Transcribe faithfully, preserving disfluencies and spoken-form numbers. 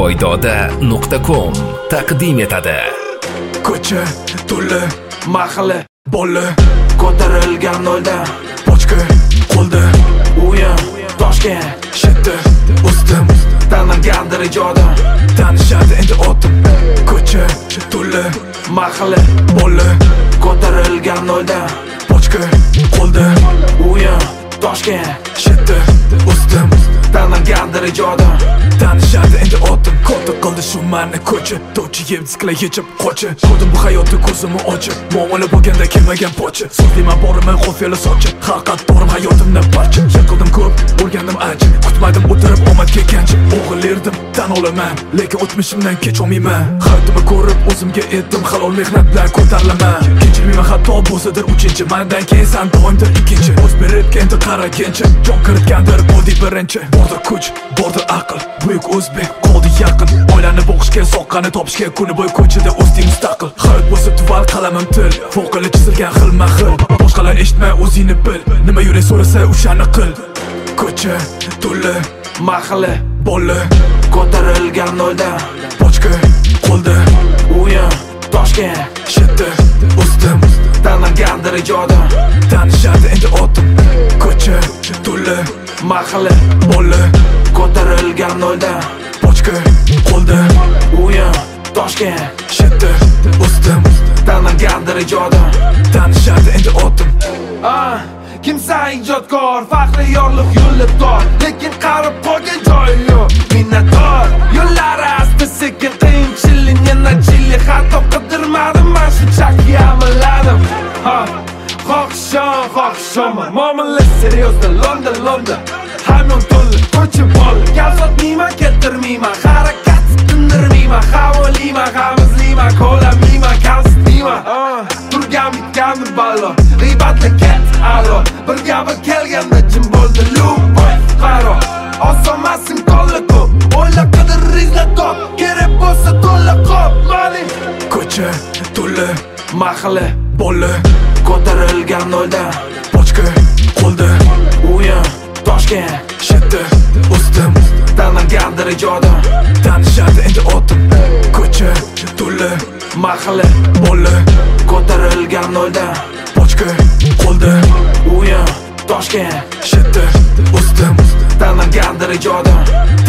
foydada nuqta com taqdim etadi. Ko'cha to'la mahalla bola ko'tarilgan nolda pochka qo'lda uyan Toshkent shitda ustim tanlangandir ijodim tanishadi endi otim. Ko'cha to'la mahalla bola ko'tarilgan nolda pochka qo'lda uyan Toshkent shitda ustim tanlangandir ijodim tanishadi endi otim. Qo'rqib qoldi shu mani ko'cha to'chi yeb diskla yechib qocha ko'rdim bu hayotni ko'zimni ochib muomala bo'lganda kelmagan pocha so'zlayman borimni qo'fiyali sochib haqiqat borim hayotimni parcha yiqildim ko'p o'rgandim ancha kutmadim o'tirib omad kelgancha o'g'il erdim tan olaman lekin o'tmishimdan kech olmayman hayotimni ko'rib o'zimga etdim halol mehnat bilan ko'tarilaman kechirmayman hatto bo'lsadir uchinchi mandan keyin san doimdir ikkinchi o'z berib endi qaragancha jon kiritgandir bodi birinchi bordir kuch bordir aql buyuk o'zbek qoldi yaqin oilani boqishga soqqani topishga kuni bo'y ko'chada o'zing mustaqil hayot bo'lsa tuval qalamim til fokali chizilgan xilma xil boshqalar eshitmay o'zingni bil nima yurak so'rasa o'shani qil. Ko'cha to'la mahalla bola ko'tarilgan nolda pochka qo'lda uyan Toshkent shitda ustim tanlangandir ijodim tanishadi endi otim. Ko'cha to'la mahalla bola ko'tarilgan nolda pochka qo'lda uyan Toshkent shitda ustim tanlangandir ijodim tanishadi endi otim. Ah, kimsa ijodkor, faxri yorliq yo'li tor, lekin qarib qolgan joyi yo'q. Minnatdor, yo'llari asta sekin qiyinchilik yana chili, hatto qidirmadim men shunchaki amalladim. Ha, xohishon, xohishon, muomala seriozda, London, London. Hamon to'la ko'cha bola, gap sotmayman, keltirmayman, harakat tindirmayman, havolayman, hamizlayman, qo'lamayman, kamsitmayman. Turgan bitgandir ballo, g'iybatli ket alo, bir gapi kelganda jim bo'ldi luboy qaro. Osonmasin qo'lli ko'p, o'yla qidir rizla top, kerak bo'lsa to'la qop mali. Ko'cha to'la mahalla bola ko'tarilgan nolda pochka qo'lda uyan Toshkent shitda ustim tanlangandir ijodim tanishadi endi otim. Ko'cha to'la mahalla bola ko'tarilgan nolda pochka qo'lda uyan Toshkent shitda ustim tanlangandir ijodim